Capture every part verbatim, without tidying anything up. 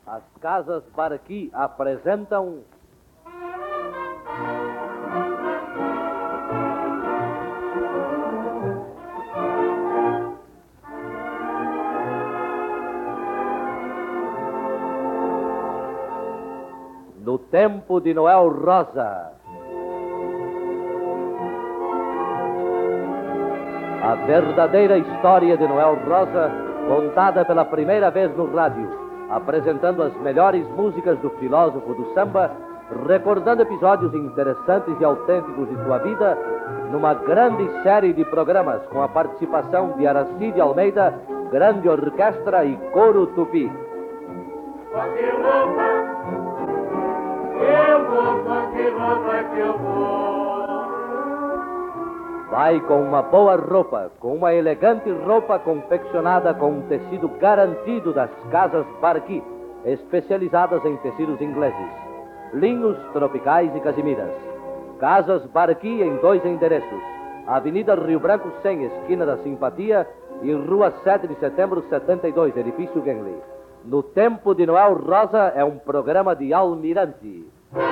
As Casas Baraqui apresentam No Tempo de Noel Rosa. A verdadeira história de Noel Rosa, contada pela primeira vez no rádio, apresentando as melhores músicas do filósofo do samba, recordando episódios interessantes e autênticos de sua vida, numa grande série de programas com a participação de Aracide Almeida, grande orquestra e coro tupi. Qualquer roupa, eu vou, qualquer roupa que eu vou. Vai com uma boa roupa, com uma elegante roupa confeccionada com um tecido garantido das Casas Baraqui, especializadas em tecidos ingleses, linhos tropicais e casimiras. Casas Baraqui em dois endereços: Avenida Rio Branco cem, esquina da Simpatia, e Rua sete de Setembro setenta e dois, edifício Genly. No Tempo de Noel Rosa é um programa de Almirante.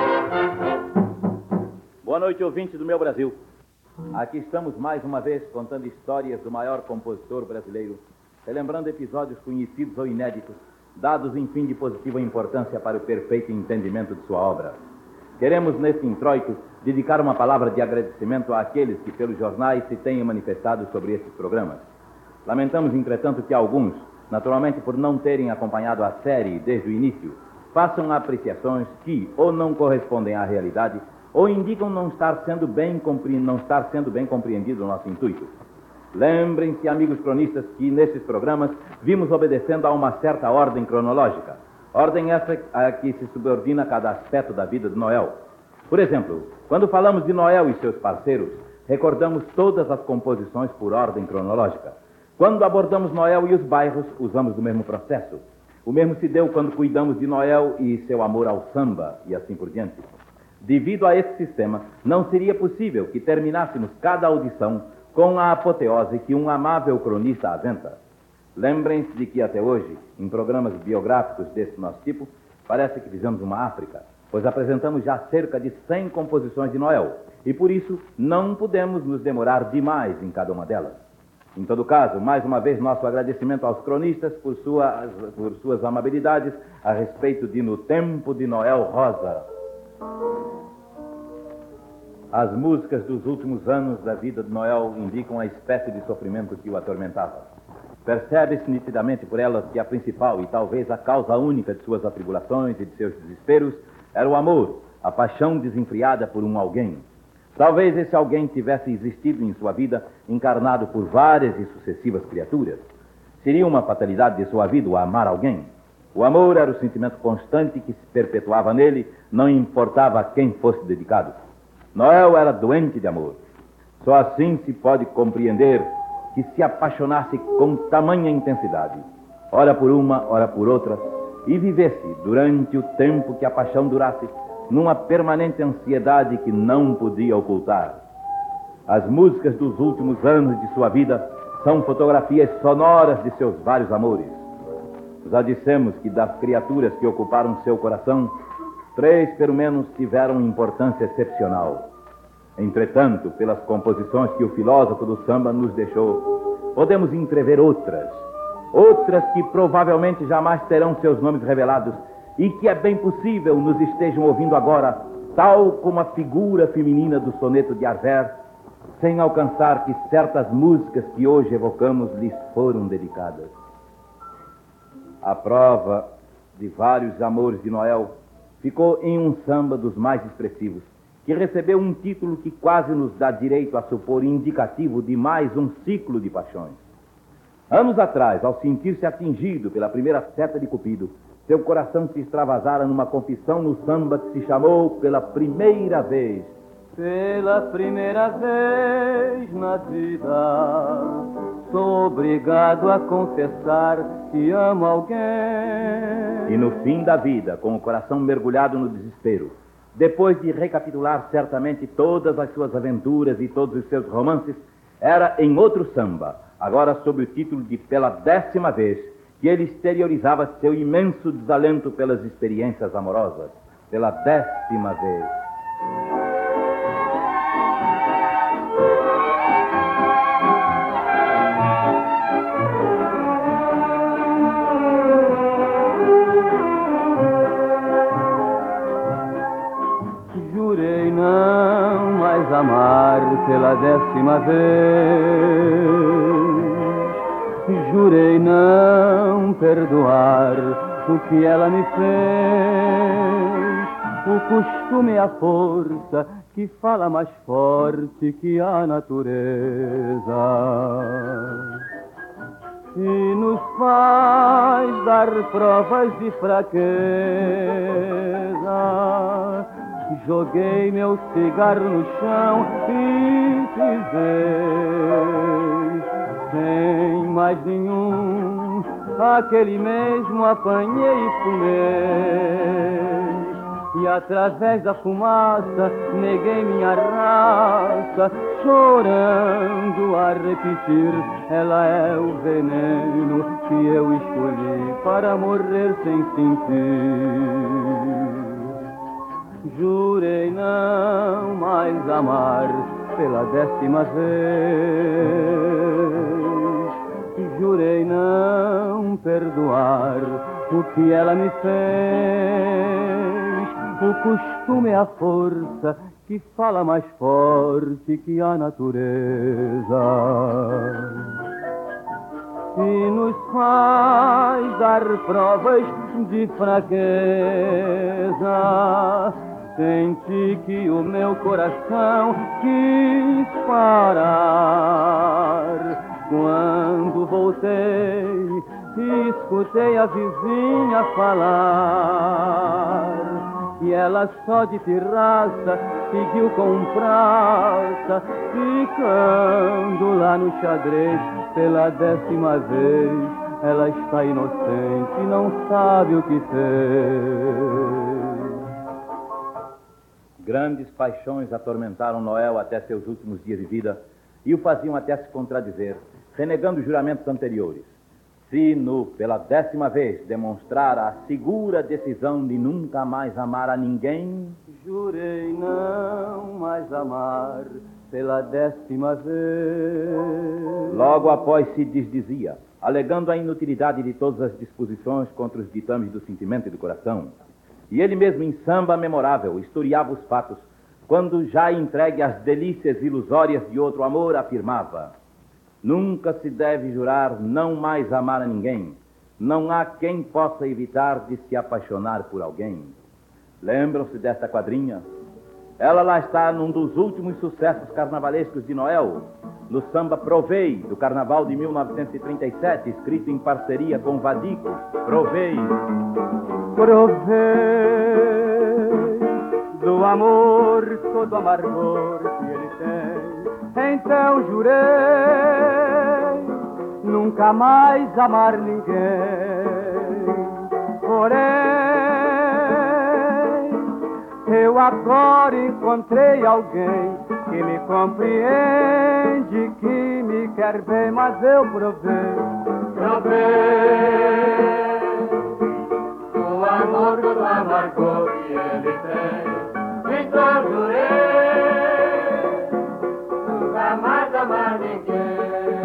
Boa noite, ouvintes do meu Brasil. Aqui estamos mais uma vez contando histórias do maior compositor brasileiro, relembrando episódios conhecidos ou inéditos, dados em fim de positiva importância para o perfeito entendimento de sua obra. Queremos, neste introito, dedicar uma palavra de agradecimento àqueles que pelos jornais se tenham manifestado sobre esses programas. Lamentamos, entretanto, que alguns, naturalmente por não terem acompanhado a série desde o início, façam apreciações que ou não correspondem à realidade ou indicam não estar sendo bem, compre... não estar sendo bem compreendido o nosso intuito. Lembrem-se, amigos cronistas, que nesses programas vimos obedecendo a uma certa ordem cronológica, ordem essa a que se subordina cada aspecto da vida de Noel. Por exemplo, quando falamos de Noel e seus parceiros, recordamos todas as composições por ordem cronológica. Quando abordamos Noel e os bairros, usamos o mesmo processo. O mesmo se deu quando cuidamos de Noel e seu amor ao samba, e assim por diante. Devido a esse sistema, não seria possível que terminássemos cada audição com a apoteose que um amável cronista aventa. Lembrem-se de que até hoje, em programas biográficos desse nosso tipo, parece que fizemos uma África, pois apresentamos já cerca de cem composições de Noel, e por isso não podemos nos demorar demais em cada uma delas. Em todo caso, mais uma vez, nosso agradecimento aos cronistas por suas, por suas amabilidades a respeito de No Tempo de Noel Rosa. As músicas dos últimos anos da vida de Noel indicam a espécie de sofrimento que o atormentava. Percebe-se nitidamente por elas que a principal e talvez a causa única de suas atribulações e de seus desesperos era o amor, a paixão desenfreada por um alguém. Talvez esse alguém tivesse existido em sua vida encarnado por várias e sucessivas criaturas. Seria uma fatalidade de sua vida o amar alguém. O amor era o sentimento constante que se perpetuava nele, não importava a quem fosse dedicado. Noel era doente de amor. Só assim se pode compreender que se apaixonasse com tamanha intensidade, ora por uma, ora por outra, e vivesse, durante o tempo que a paixão durasse, numa permanente ansiedade que não podia ocultar. As músicas dos últimos anos de sua vida são fotografias sonoras de seus vários amores. Já dissemos que das criaturas que ocuparam seu coração, três, pelo menos, tiveram importância excepcional. Entretanto, pelas composições que o filósofo do samba nos deixou, podemos entrever outras, outras que provavelmente jamais terão seus nomes revelados e que é bem possível nos estejam ouvindo agora, tal como a figura feminina do soneto de Arver, sem alcançar que certas músicas que hoje evocamos lhes foram dedicadas. A prova de vários amores de Noel ficou em um samba dos mais expressivos, que recebeu um título que quase nos dá direito a supor indicativo de mais um ciclo de paixões. Anos atrás, ao sentir-se atingido pela primeira seta de Cupido, seu coração se extravasara numa confissão no samba que se chamou Pela Primeira Vez. Pela primeira vez na vida, sou obrigado a confessar que amo alguém. E no fim da vida, com o coração mergulhado no desespero, depois de recapitular certamente todas as suas aventuras e todos os seus romances, era em outro samba, agora sob o título de Pela Décima Vez, que ele exteriorizava seu imenso desalento pelas experiências amorosas, pela décima vez. Jurei não mais amar pela décima vez. Jurei não perdoar o que ela me fez. O costume é a força que fala mais forte que a natureza e nos faz dar provas de fraqueza. Joguei meu cigarro no chão e pisei sem mais nenhum. Aquele mesmo apanhei e fumei, e através da fumaça neguei minha raça, chorando a repetir: ela é o veneno que eu escolhi para morrer sem sentir. Jurei não mais amar pela décima vez. Jurei não perdoar o que ela me fez. O costume é a força que fala mais forte que a natureza e nos faz dar provas de fraqueza. Senti que o meu coração quis parar quando voltei e escutei a vizinha falar. E ela só de pirraça seguiu com praça, ficando lá no xadrez pela décima vez. Ela está inocente e não sabe o que fez. Grandes paixões atormentaram Noel até seus últimos dias de vida e o faziam até se contradizer, renegando juramentos anteriores. Se, no, pela décima vez, demonstrar a segura decisão de nunca mais amar a ninguém... Jurei não mais amar pela décima vez. Logo após se desdizia, alegando a inutilidade de todas as disposições contra os ditames do sentimento e do coração. E ele mesmo, em samba memorável, historiava os fatos, quando, já entregue às delícias ilusórias de outro amor, afirmava: nunca se deve jurar não mais amar a ninguém. Não há quem possa evitar de se apaixonar por alguém. Lembram-se desta quadrinha? Ela lá está num dos últimos sucessos carnavalescos de Noel, no samba Provei, do carnaval de mil novecentos e trinta e sete, escrito em parceria com Vadico. Provei. Provei do amor todo amargor que ele tem, então jurei nunca mais amar ninguém. Porém, eu agora encontrei alguém que me compreende, que me quer bem, mas eu provei, provei o amor todo amargor que ele tem, então jurei nunca mais amar ninguém.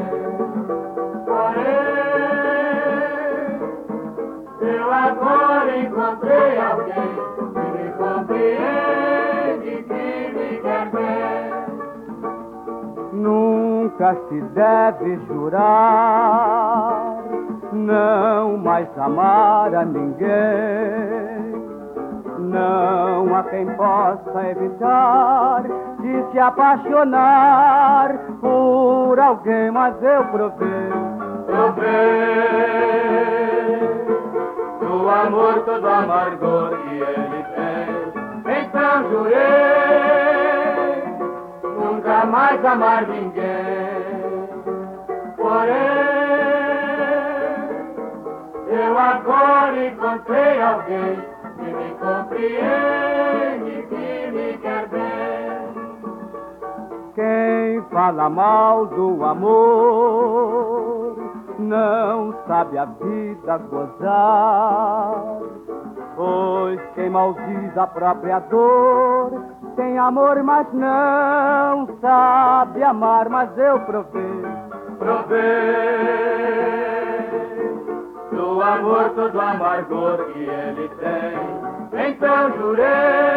Porém, eu agora encontrei alguém que me compreende, que me quer bem. Nunca se deve jurar não mais amar a ninguém. Não há quem possa evitar de se apaixonar por alguém, mas eu provei, provei do amor todo amargor que ele tem, então jurei nunca mais amar ninguém. Porém, eu agora encontrei alguém que me compreende, que me quer bem. Quem fala mal do amor não sabe a vida gozar. Pois quem maldiz a própria dor tem amor, mas não sabe amar. Mas eu provei, provei do amor todo o amargor que ele tem. Então jurei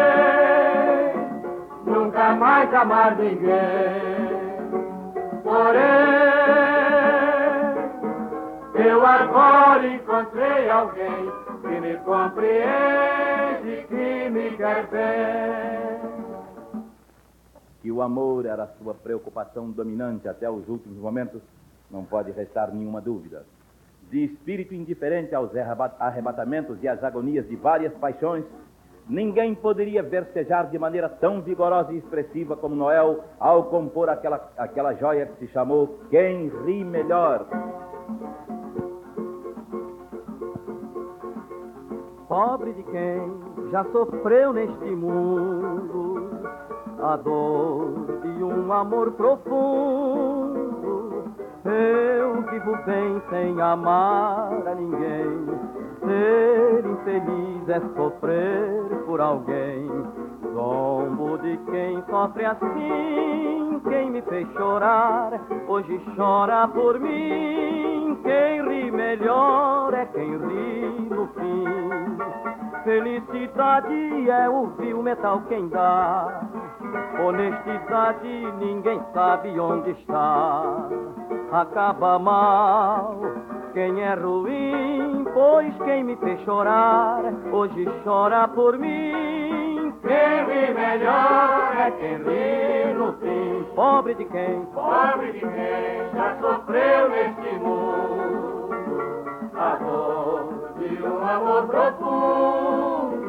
nunca mais amar ninguém. Porém, eu agora encontrei alguém que me compreende, que me quer bem. Que o amor era a sua preocupação dominante até os últimos momentos, não pode restar nenhuma dúvida. De espírito indiferente aos arrebatamentos e às agonias de várias paixões, ninguém poderia versejar de maneira tão vigorosa e expressiva como Noel ao compor aquela, aquela joia que se chamou Quem Ri Melhor. Pobre de quem já sofreu neste mundo a dor de um amor profundo. Eu vivo bem sem amar a ninguém. Ser infeliz é sofrer por alguém. Zombo de quem sofre assim. Quem me fez chorar hoje chora por mim. Quem ri melhor é quem ri no fim. Felicidade é o vil metal quem dá. Honestidade ninguém sabe onde está. Acaba mal quem é ruim, pois quem me fez chorar hoje chora por mim. Quem ri melhor é quem ri no fim. Pobre de quem, pobre de quem já sofreu neste mundo a dor de um amor profundo.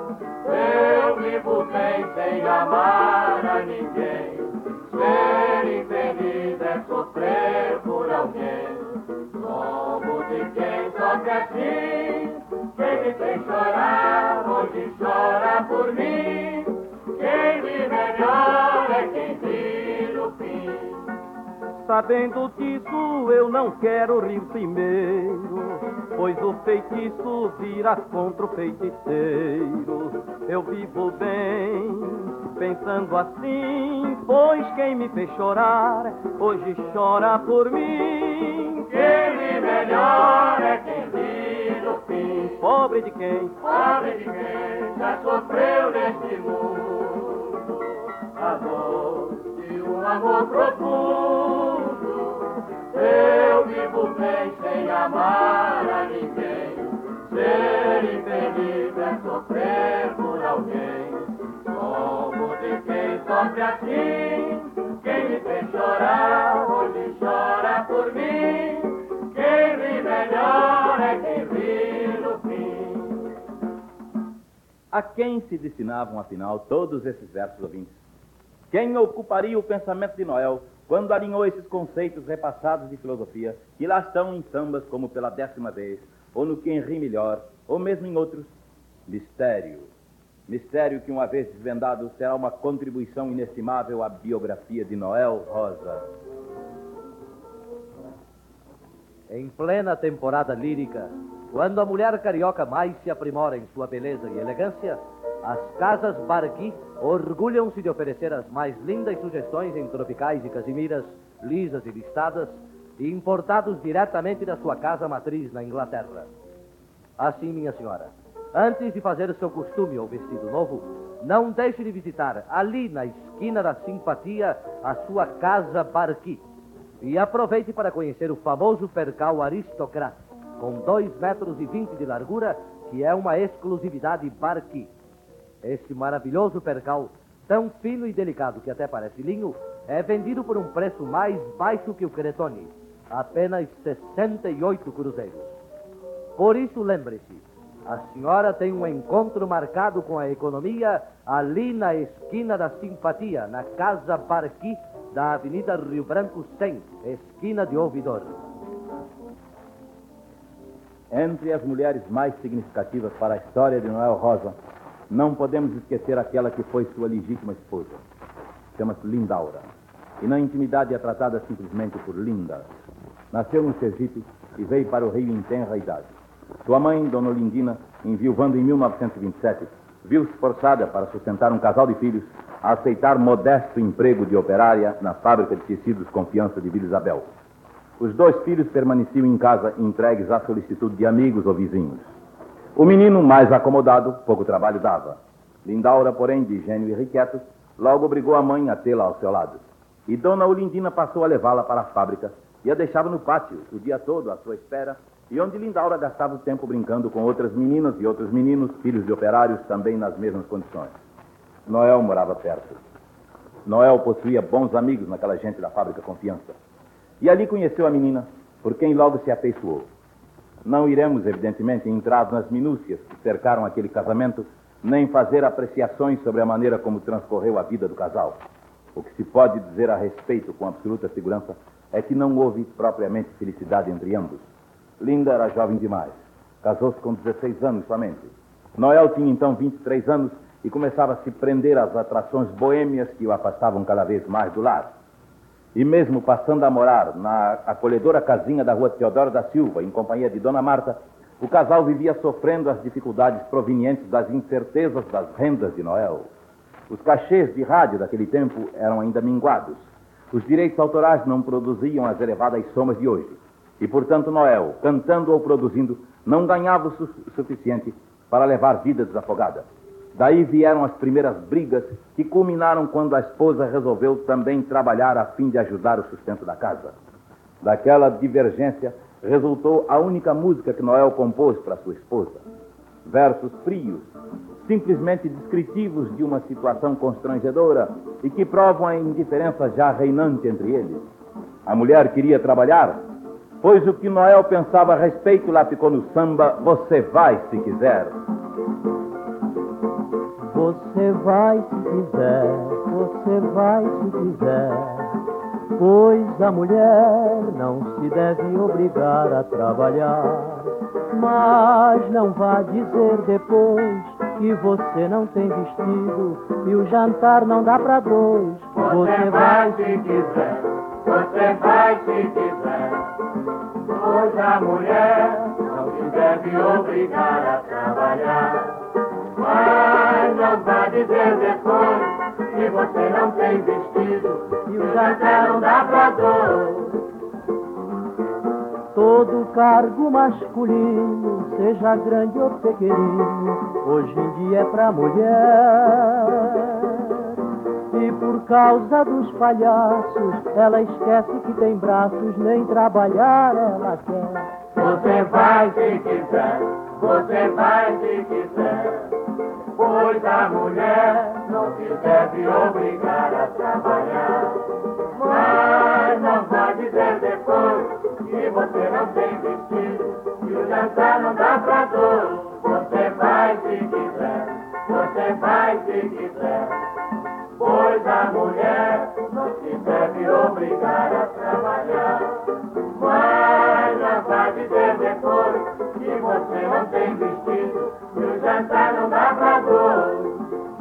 Eu vivo bem sem amar a ninguém. Ser infeliz é sofrer por alguém. Como de quem sofre assim. Quem me fez chorar hoje chora por mim. Quem ri melhor é quem ri no fim. Sabendo disso eu não quero rir primeiro, pois o feitiço vira contra o feiticeiro. Eu vivo bem pensando assim, pois quem me fez chorar hoje chora por mim. Quem ri melhor é quem ri no fim. Pobre de quem, pobre de quem já sofreu neste mundo a dor de um amor profundo. Eu vivo bem sem amar a ninguém. Ser infeliz é sofrer por alguém. Como de quem sofre assim. Quem me fez chorar hoje chora por mim. Quem ri melhor é quem ri no fim. A quem se destinavam, afinal, todos esses versos ouvintes? Quem ocuparia o pensamento de Noel quando alinhou esses conceitos repassados de filosofia, que lá estão em sambas como Pela Décima Vez, ou no Quem Ri Melhor, ou mesmo em outros? Mistério. Mistério que, uma vez desvendado, será uma contribuição inestimável à biografia de Noel Rosa. Em plena temporada lírica, quando a mulher carioca mais se aprimora em sua beleza e elegância, as casas Barqui orgulham-se de oferecer as mais lindas sugestões em tropicais e casimiras, lisas e listadas, importados diretamente da sua casa matriz na Inglaterra. Assim, minha senhora, antes de fazer o seu costume ou vestido novo, não deixe de visitar, ali na esquina da Simpatia, a sua casa Barqui. E aproveite para conhecer o famoso percal Aristocrate, com dois metros e vinte de largura, que é uma exclusividade Barqui. Este maravilhoso percal, tão fino e delicado que até parece linho, é vendido por um preço mais baixo que o Cretone, apenas sessenta e oito cruzeiros. Por isso, lembre-se, a senhora tem um encontro marcado com a economia ali na esquina da Simpatia, na Casa Barqui, da Avenida Rio Branco cem, esquina de Ouvidor. Entre as mulheres mais significativas para a história de Noel Rosa, não podemos esquecer aquela que foi sua legítima esposa. Chama-se Lindaura. E na intimidade é tratada simplesmente por Linda. Nasceu no Sergipe e veio para o Rio em tenra idade. Sua mãe, Dona Olindina, enviuvando em mil novecentos e vinte e sete, viu-se forçada para sustentar um casal de filhos a aceitar modesto emprego de operária na fábrica de tecidos Confiança de Vila Isabel. Os dois filhos permaneciam em casa entregues à solicitude de amigos ou vizinhos. O menino, mais acomodado, pouco trabalho dava. Lindaura, porém, de gênio irrequieto, logo obrigou a mãe a tê-la ao seu lado. E Dona Olindina passou a levá-la para a fábrica e a deixava no pátio o dia todo à sua espera, e onde Lindaura gastava o tempo brincando com outras meninas e outros meninos, filhos de operários, também nas mesmas condições. Noel morava perto. Noel possuía bons amigos naquela gente da fábrica Confiança. E ali conheceu a menina, por quem logo se afeiçoou. Não iremos, evidentemente, entrar nas minúcias que cercaram aquele casamento, nem fazer apreciações sobre a maneira como transcorreu a vida do casal. O que se pode dizer a respeito com absoluta segurança é que não houve propriamente felicidade entre ambos. Linda era jovem demais. Casou-se com dezesseis anos somente. Noel tinha então vinte e três anos e começava a se prender às atrações boêmias que o afastavam cada vez mais do lar. E mesmo passando a morar na acolhedora casinha da rua Teodoro da Silva, em companhia de Dona Marta, o casal vivia sofrendo as dificuldades provenientes das incertezas das rendas de Noel. Os cachês de rádio daquele tempo eram ainda minguados. Os direitos autorais não produziam as elevadas somas de hoje. E, portanto, Noel, cantando ou produzindo, não ganhava o su- suficiente para levar vida desafogada. Daí vieram as primeiras brigas, que culminaram quando a esposa resolveu também trabalhar a fim de ajudar o sustento da casa. Daquela divergência resultou a única música que Noel compôs para sua esposa. Versos frios, simplesmente descritivos de uma situação constrangedora e que provam a indiferença já reinante entre eles. A mulher queria trabalhar, pois o que Noel pensava a respeito lá ficou no samba Você Vai Se Quiser. Você vai se quiser, você vai se quiser, pois a mulher não se deve obrigar a trabalhar. Mas não vá dizer depois que você não tem vestido e o jantar não dá pra dois. Você vai se quiser, você vai se quiser, pois a mulher não se deve obrigar a trabalhar. Mas não vá dizer depois que você não tem vestido e o jantar não dá pra dois. Todo cargo masculino, seja grande ou pequenino, hoje em dia é pra mulher. E por causa dos palhaços, ela esquece que tem braços, nem trabalhar ela quer. Você vai se quiser, você vai se quiser, pois a mulher não se deve obrigar a trabalhar. Mas não vai dizer depois que você não tem vestido e o jantar não dá pra dois. Você vai se quiser, você vai se quiser, pois a mulher não se deve obrigar a trabalhar. Mas não vai dizer depois que você não tem vestido e o jantar não dá pra dois.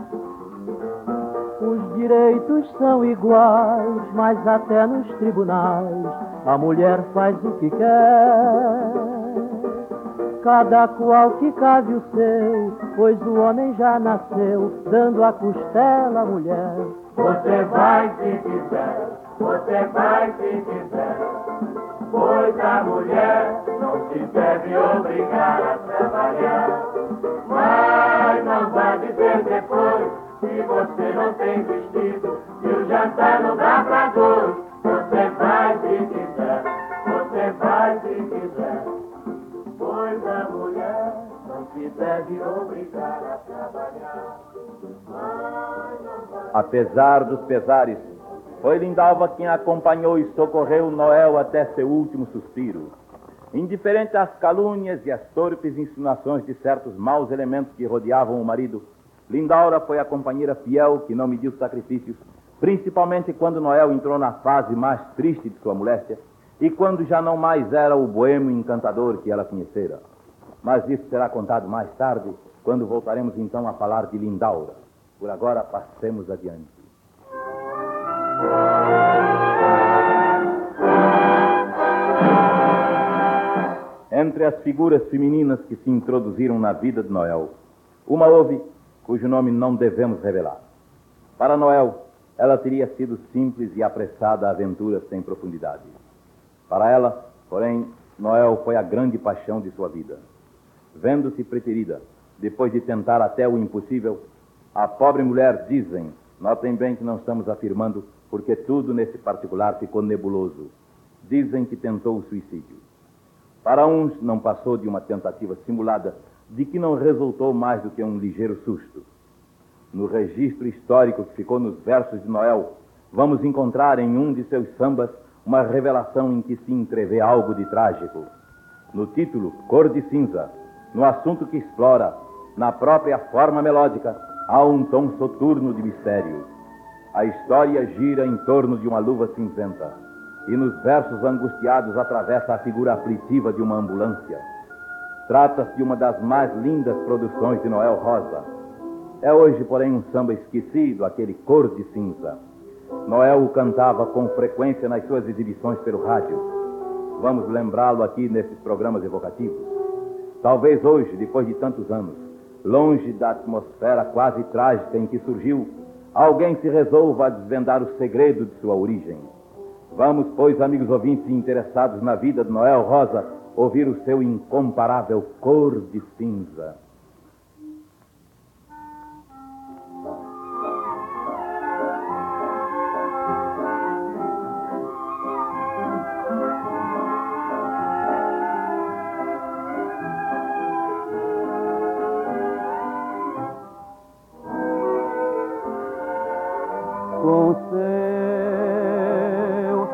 Os direitos são iguais, mas até nos tribunais a mulher faz o que quer. Cada qual que cabe o seu, pois o homem já nasceu dando a costela à mulher. Você vai se quiser, você vai se quiser, pois a mulher não se deve obrigar a trabalhar. Mas não vai dizer depois que você não tem vestido e o jantar não dá pra dois. Você vai se quiser, você vai se quiser, pois a mulher não se deve obrigar a trabalhar. Mas não vai... Apesar dos pesares, foi Lindalva quem acompanhou e socorreu Noel até seu último suspiro. Indiferente às calúnias e às torpes insinuações de certos maus elementos que rodeavam o marido, Lindaura foi a companheira fiel que não mediu sacrifícios, principalmente quando Noel entrou na fase mais triste de sua moléstia e quando já não mais era o boêmio encantador que ela conhecera. Mas isso será contado mais tarde, quando voltaremos então a falar de Lindaura. Por agora, passemos adiante. Thank you. Entre as figuras femininas que se introduziram na vida de Noel, uma houve cujo nome não devemos revelar. Para Noel, ela teria sido simples e apressada aventura sem profundidade. Para ela, porém, Noel foi a grande paixão de sua vida. Vendo-se preterida, depois de tentar até o impossível, a pobre mulher, dizem, notem bem que não estamos afirmando, porque tudo nesse particular ficou nebuloso, dizem que tentou o suicídio. Para uns, não passou de uma tentativa simulada, de que não resultou mais do que um ligeiro susto. No registro histórico que ficou nos versos de Noel, vamos encontrar em um de seus sambas uma revelação em que se entrevê algo de trágico. No título, Cor de Cinza, no assunto que explora, na própria forma melódica, há um tom soturno de mistério. A história gira em torno de uma luva cinzenta, e nos versos angustiados atravessa a figura aflitiva de uma ambulância. Trata-se de uma das mais lindas produções de Noel Rosa. É hoje, porém, um samba esquecido, aquele Cor de Cinza. Noel o cantava com frequência nas suas exibições pelo rádio. Vamos lembrá-lo aqui nesses programas evocativos. Talvez hoje, depois de tantos anos, longe da atmosfera quase trágica em que surgiu, alguém se resolva a desvendar o segredo de sua origem. Vamos, pois, amigos ouvintes interessados na vida de Noel Rosa, ouvir o seu incomparável Cor de Cinza. Com seu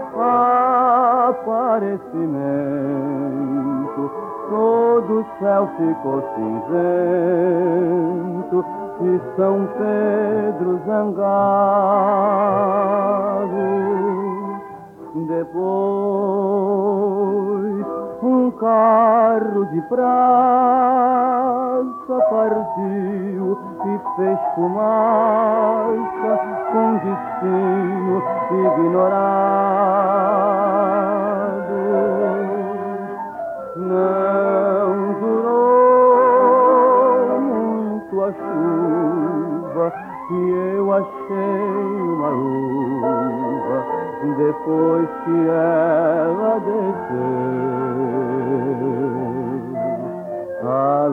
aparecimento, todo o céu ficou cinzento e São Pedro zangado. Depois, um carro de praça partiu e fez fumaça com destino ignorado. Não durou muito a chuva e eu achei uma luva depois que ela desceu. A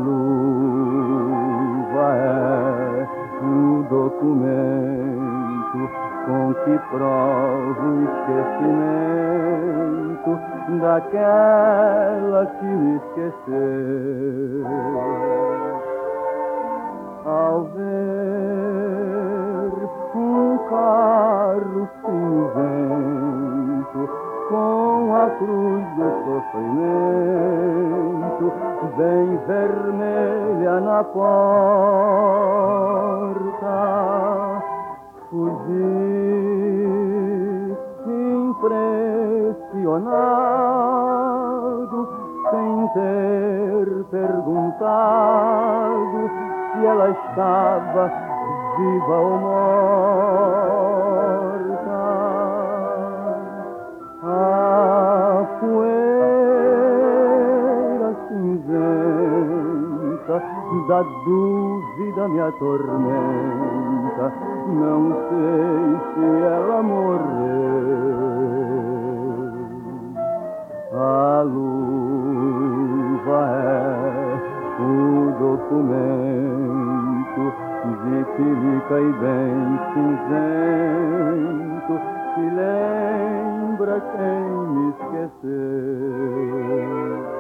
luva é um documento com que provo o esquecimento daquela que me esqueceu. Ao ver um carro cinzento com a cruz do sofrimento bem vermelha na porta, fugi impressionado, sem ter perguntado se ela estava viva ou morta. A poeira cinzenta da dúvida me atormenta, não sei se ela morreu. A luva é o documento de pelica e bem cinzento que lembra quem me esqueceu.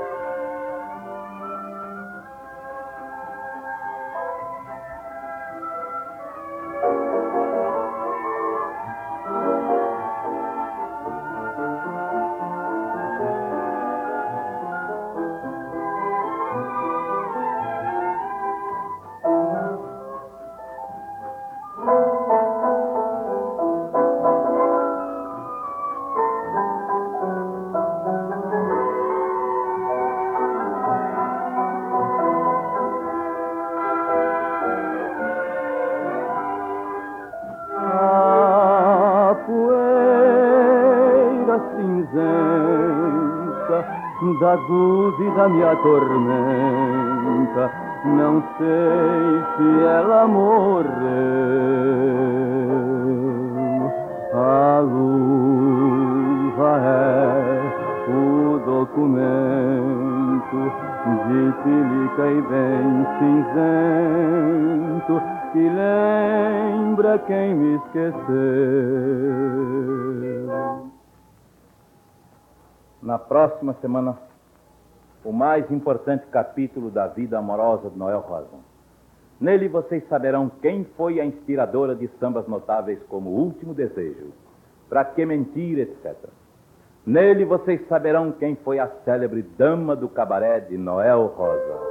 da dúvida me atormenta. Não sei se ela morreu. A luva é o documento de silica e bem cinzento que lembra quem me esqueceu. Na próxima semana, o mais importante capítulo da vida amorosa de Noel Rosa. Nele vocês saberão quem foi a inspiradora de sambas notáveis como Último Desejo, Pra Que Mentir, etcétera. Nele vocês saberão quem foi a célebre dama do cabaré de Noel Rosa.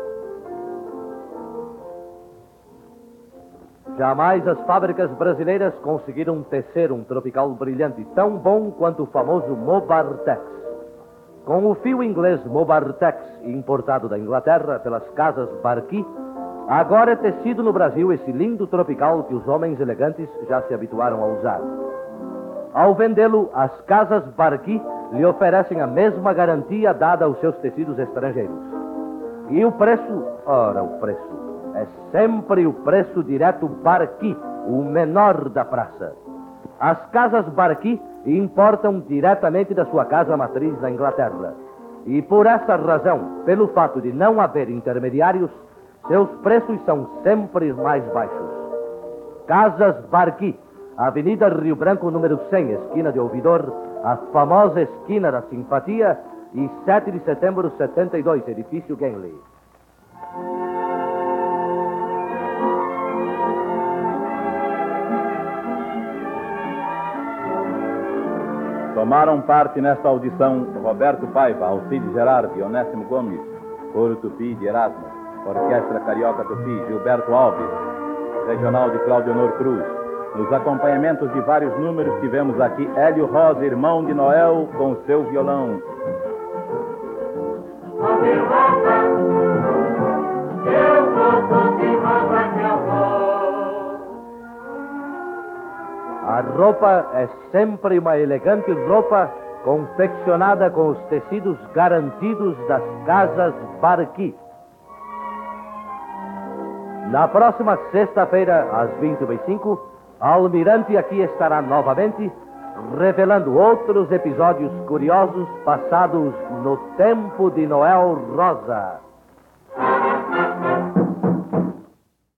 Jamais as fábricas brasileiras conseguiram tecer um tropical brilhante tão bom quanto o famoso Mobartex. Com o fio inglês Mobartex, importado da Inglaterra pelas casas Barqui, agora é tecido no Brasil esse lindo tropical que os homens elegantes já se habituaram a usar. Ao vendê-lo, as casas Barqui lhe oferecem a mesma garantia dada aos seus tecidos estrangeiros. E o preço? Ora, o preço. É sempre o preço direto Barqui, o menor da praça. As casas Barqui importam diretamente da sua casa matriz na Inglaterra. E por essa razão, pelo fato de não haver intermediários, seus preços são sempre mais baixos. Casas Barqui, Avenida Rio Branco, número cem, esquina de Ouvidor, a famosa esquina da Simpatia, e sete de setembro de setenta e dois, edifício Genley. Tomaram parte nesta audição Roberto Paiva, Alcide Gerardi, Onésimo Gomes, Coro Tupi de Erasmo, Orquestra Carioca Tupi, Gilberto Alves, Regional de Claudio Honor Cruz. Nos acompanhamentos de vários números tivemos aqui Hélio Rosa, irmão de Noel, com seu violão. Onde rosa, eu vou, onde rosa que eu vou. A roupa é sempre uma elegante roupa confeccionada com os tecidos garantidos das casas Barqui. Na próxima sexta-feira, às vinte e cinco, Almirante aqui estará novamente, revelando outros episódios curiosos passados no tempo de Noel Rosa.